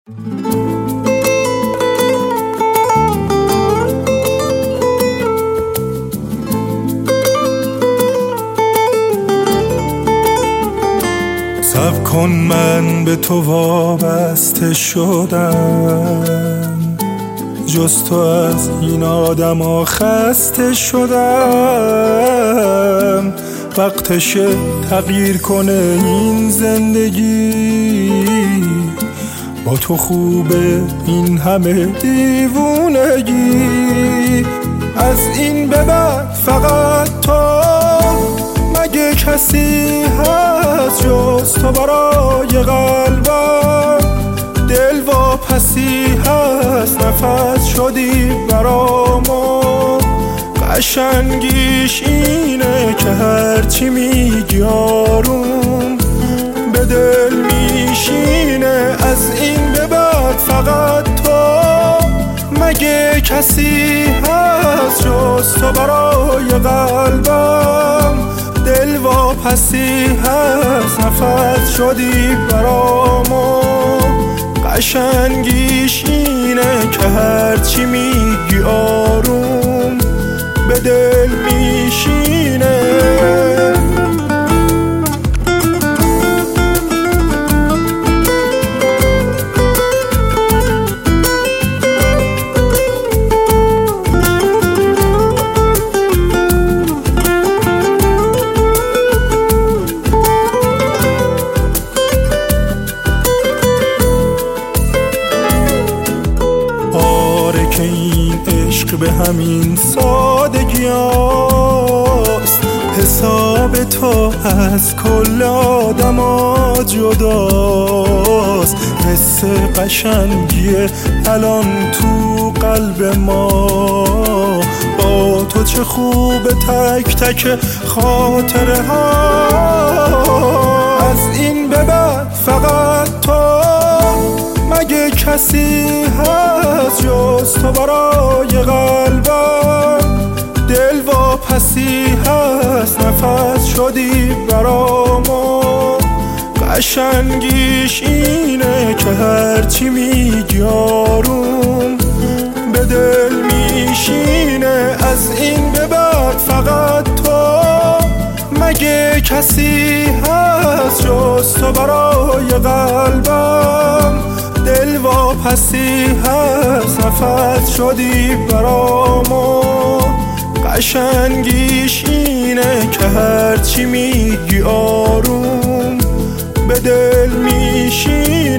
صبر کن من به تو وابسته شدم، جز تو از این آدما خسته شدم. وقتشه تغییر کنه این زندگی، با تو خوبه این همه دیوونگی. از این به بعد فقط تو، مگه کسی هست جز تو برای قلبم؟ دل واپسی هست، نفس شدی برامو. قشنگیش اینه که هرچی میگی آروم به دل میشینه. از این به بعد فقط تو، مگه کسی هست جز تو برای قلبم؟ دل واپسی هست، نفس شدی برامو. قشنگیش اینه که هرچی میگی آروم به دل میشینه. که این عشق به همین سادگی هست، حساب تو از کل آدم ها جداست. حس قشنگیه الان تو قلب ما، با تو چه خوبه تک تک خاطره ها. از این به بعد فقط تو، مگه کسی هست جز تو برای قلبم؟ دل واپسی هست، نفس شدی برامو. قشنگیش اینه که هرچی میگی آروم به دل میشینه. از این به بعد فقط تو، مگه کسی هست جز تو برای قلبم؟ دل واپسی هست، نفس شدی برامو. قشنگیش اینه که هرچی میگی آروم به دل میشینه.